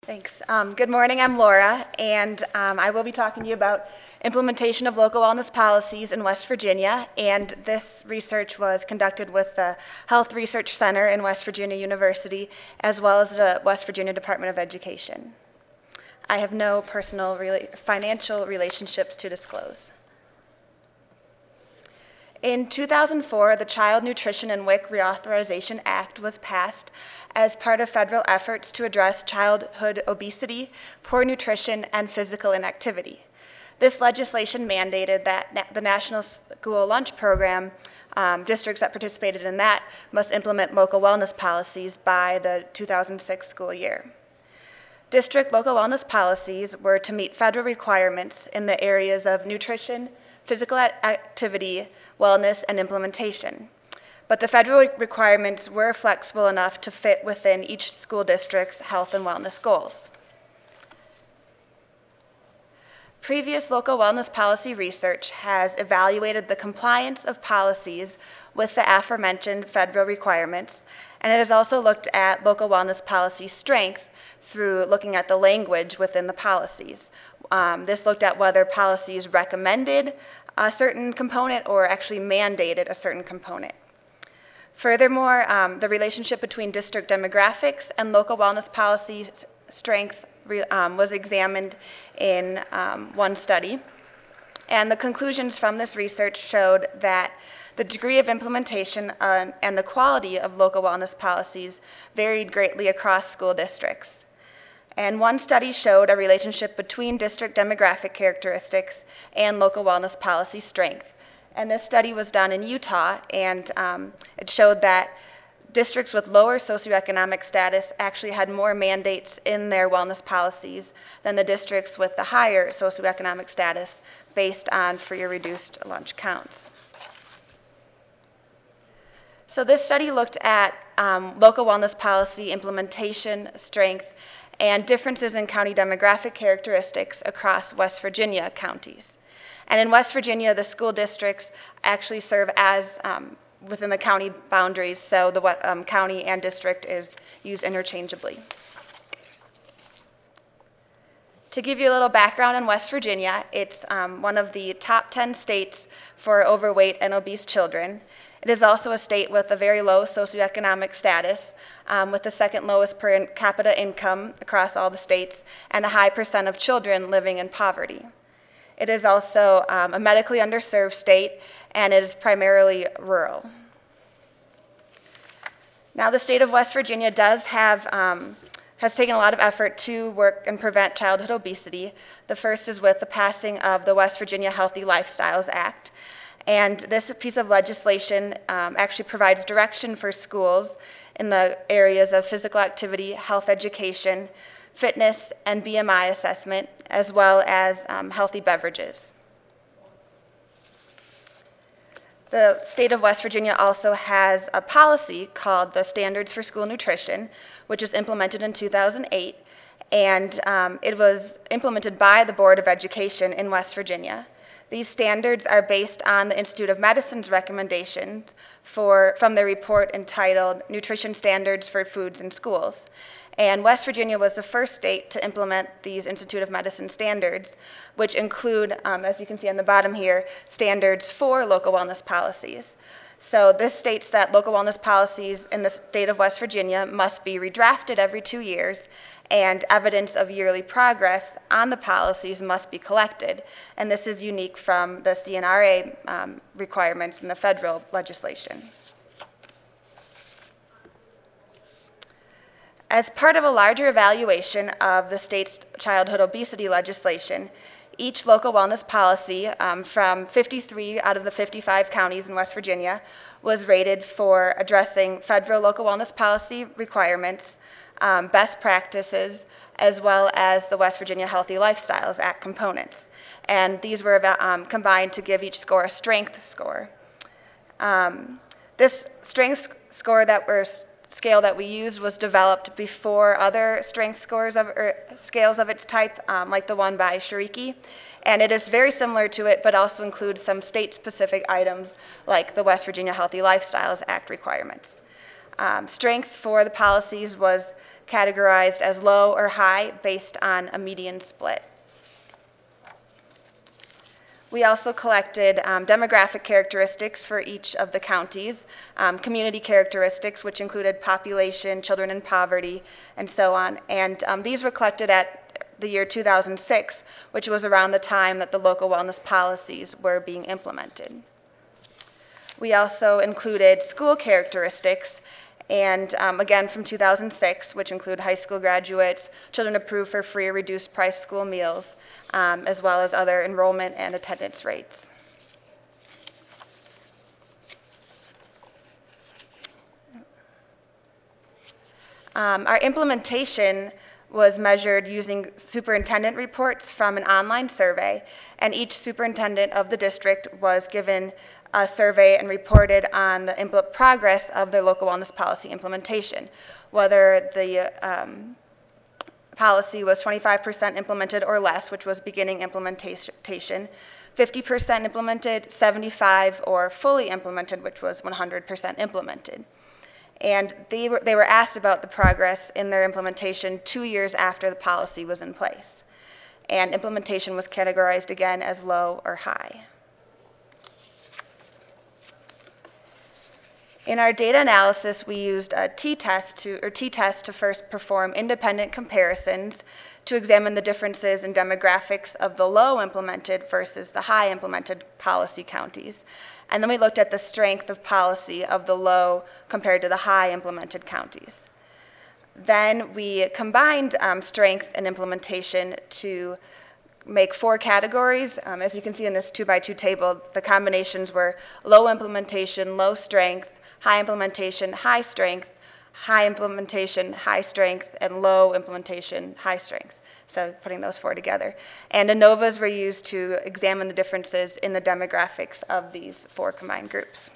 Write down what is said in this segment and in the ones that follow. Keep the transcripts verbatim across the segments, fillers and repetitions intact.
Thanks. Um, good morning, I'm Laura, and um, I will be talking to you about implementation of local wellness policies in West Virginia, and this research was conducted with the Health Research Center in West Virginia University, as well as the West Virginia Department of Education. I have no personal rela- financial relationships to disclose. In two thousand four, the Child Nutrition and W I C Reauthorization Act was passed as part of federal efforts to address childhood obesity, poor nutrition, and physical inactivity. This legislation mandated that na- the National School Lunch Program, um, districts that participated in that, must implement local wellness policies by the two thousand six school year. District local wellness policies were to meet federal requirements in the areas of nutrition, physical activity, wellness, and implementation. But the federal requirements were flexible enough to fit within each school district's health and wellness goals. Previous local wellness policy research has evaluated the compliance of policies with the aforementioned federal requirements, and it has also looked at local wellness policy strength through looking at the language within the policies. Um, this looked at whether policies recommended a certain component or actually mandated a certain component. Furthermore, um, the relationship between district demographics and local wellness policy strength re, um, was examined in um, one study. And the conclusions from this research showed that the degree of implementation uh, and the quality of local wellness policies varied greatly across school districts. And one study showed a relationship between district demographic characteristics and local wellness policy strength. And this study was done in Utah, and um, it showed that districts with lower socioeconomic status actually had more mandates in their wellness policies than the districts with the higher socioeconomic status based on free or reduced lunch counts. So this study looked at um, local wellness policy implementation, strength, and differences in county demographic characteristics across West Virginia counties. And in West Virginia, the school districts actually serve as um, within the county boundaries, so the um, county and district is used interchangeably. To give you a little background on West Virginia, it's um, one of the top ten states for overweight and obese children. It is also a state with a very low socioeconomic status, um, with the second lowest per capita income across all the states, and a high percent of children living in poverty. It is also um, a medically underserved state, and it is primarily rural. Now, the state of West Virginia does have um, has taken a lot of effort to work and prevent childhood obesity. The first is with the passing of the West Virginia Healthy Lifestyles Act. And this piece of legislation um, actually provides direction for schools in the areas of physical activity, health education, fitness, and B M I assessment, as well as um, healthy beverages. The state of West Virginia also has a policy called the Standards for School Nutrition, which was implemented in two thousand eight, and um, it was implemented by the Board of Education in West Virginia. These standards are based on the Institute of Medicine's recommendations for, from their report entitled Nutrition Standards for Foods in Schools. And West Virginia was the first state to implement these Institute of Medicine standards, which include, um, as you can see on the bottom here, standards for local wellness policies. So this states that local wellness policies in the state of West Virginia must be redrafted every two years, and evidence of yearly progress on the policies must be collected. And this is unique from the C N R A um, requirements in the federal legislation. As part of a larger evaluation of the state's childhood obesity legislation, each local wellness policy um, from fifty-three out of the fifty-five counties in West Virginia was rated for addressing federal local wellness policy requirements, um, best practices, as well as the West Virginia Healthy Lifestyles Act components. And these were um, combined to give each score a strength score. Um, this strength score that we're scale that we used was developed before other strength scores of or scales of its type, um, like the one by Shariki. And it is very similar to it, but also includes some state-specific items like the West Virginia Healthy Lifestyles Act requirements. Um, strength for the policies was categorized as low or high based on a median split. We also collected um, demographic characteristics for each of the counties, um, community characteristics, which included population, children in poverty, and so on. And um, these were collected at the year two thousand six, which was around the time that the local wellness policies were being implemented. We also included school characteristics, and um, again from two thousand six, which include high school graduates, children approved for free or reduced price school meals, um, as well as other enrollment and attendance rates. Um, our implementation was measured using superintendent reports from an online survey, and each superintendent of the district was given a survey and reported on the progress of their local wellness policy implementation, whether the um, policy was twenty-five percent implemented or less, which was beginning implementation, fifty percent implemented, seventy-five, or fully implemented, which was one hundred percent implemented. And they were, they were asked about the progress in their implementation two years after the policy was in place. And implementation was categorized again as low or high. In our data analysis, we used a t-test to, or t-test to first perform independent comparisons to examine the differences in demographics of the low implemented versus the high implemented policy counties. And then we looked at the strength of policy of the low compared to the high implemented counties. Then we combined um, strength and implementation to make four categories. Um, as you can see in this two by two table, the combinations were low implementation, low strength, high implementation, high strength, high implementation, high strength, and low implementation, high strength. So putting those four together. And ANOVAs were used to examine the differences in the demographics of these four combined groups.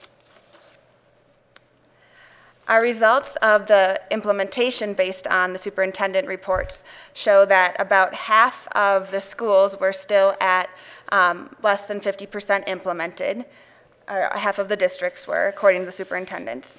Our results of the implementation based on the superintendent reports show that about half of the schools were still at um, less than fifty percent implemented, or half of the districts were, according to the superintendents.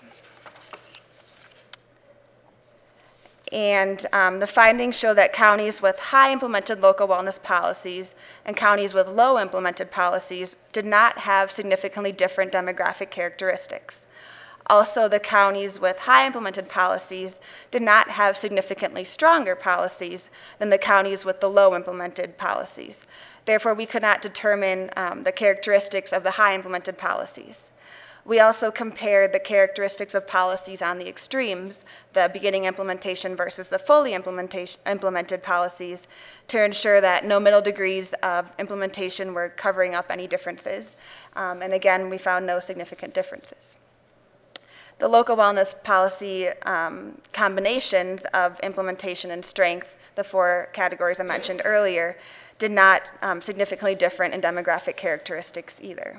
And um, the findings show that counties with high implemented local wellness policies and counties with low implemented policies did not have significantly different demographic characteristics. Also, the counties with high implemented policies did not have significantly stronger policies than the counties with the low implemented policies. Therefore, we could not determine um, the characteristics of the high implemented policies. We also compared the characteristics of policies on the extremes, the beginning implementation versus the fully implementation, implemented policies, to ensure that no middle degrees of implementation were covering up any differences. Um, and again, we found no significant differences. The local wellness policy um, combinations of implementation and strength, the four categories I mentioned earlier, did not um, significantly different in demographic characteristics either.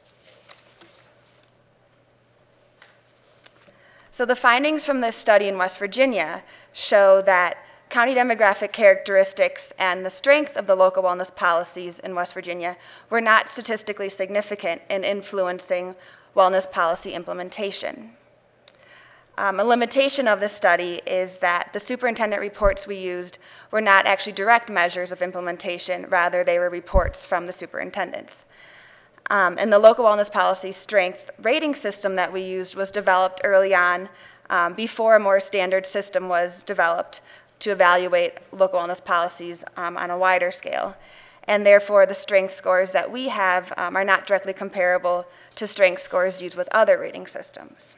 So the findings from this study in West Virginia show that county demographic characteristics and the strength of the local wellness policies in West Virginia were not statistically significant in influencing wellness policy implementation. Um, a limitation of this study is that the superintendent reports we used were not actually direct measures of implementation, rather they were reports from the superintendents. Um, and the local wellness policy strength rating system that we used was developed early on, um, before a more standard system was developed to evaluate local wellness policies um, on a wider scale. And therefore, the strength scores that we have um, are not directly comparable to strength scores used with other rating systems.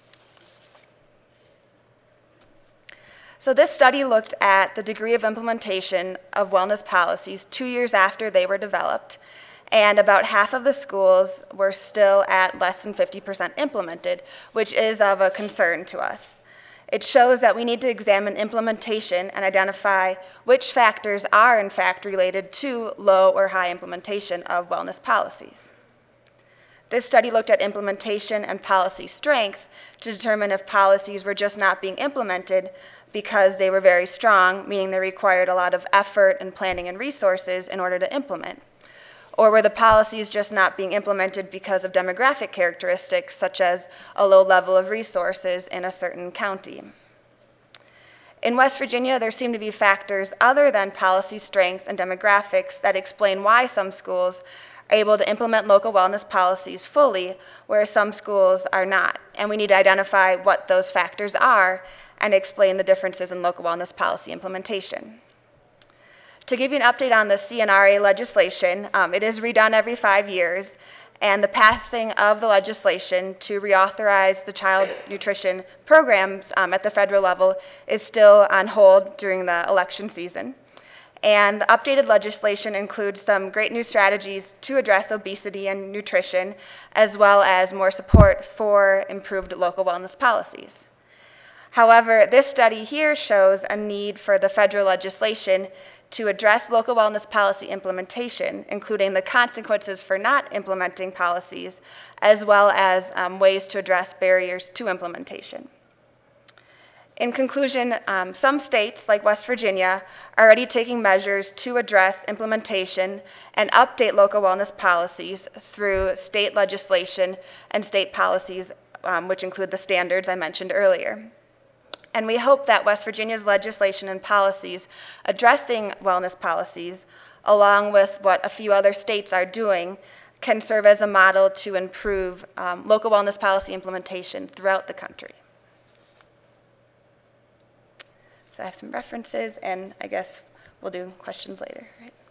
So this study looked at the degree of implementation of wellness policies two years after they were developed, and about half of the schools were still at less than fifty percent implemented, which is of a concern to us. It shows that we need to examine implementation and identify which factors are in fact related to low or high implementation of wellness policies. This study looked at implementation and policy strength to determine if policies were just not being implemented because they were very strong, meaning they required a lot of effort and planning and resources in order to implement. Or were the policies just not being implemented because of demographic characteristics, such as a low level of resources in a certain county? In West Virginia, there seem to be factors other than policy strength and demographics that explain why some schools are able to implement local wellness policies fully, whereas some schools are not. And we need to identify what those factors are and explain the differences in local wellness policy implementation. To give you an update on the C N R A legislation, um, it is redone every five years, and the passing of the legislation to reauthorize the child nutrition programs um, at the federal level is still on hold during the election season. And the updated legislation includes some great new strategies to address obesity and nutrition, as well as more support for improved local wellness policies. However, this study here shows a need for the federal legislation to address local wellness policy implementation, including the consequences for not implementing policies, as well as um, ways to address barriers to implementation. In conclusion, um, some states, like West Virginia, are already taking measures to address implementation and update local wellness policies through state legislation and state policies, um, which include the standards I mentioned earlier. And we hope that West Virginia's legislation and policies addressing wellness policies, along with what a few other states are doing, can serve as a model to improve um, local wellness policy implementation throughout the country. So I have some references, and I guess we'll do questions later. Right?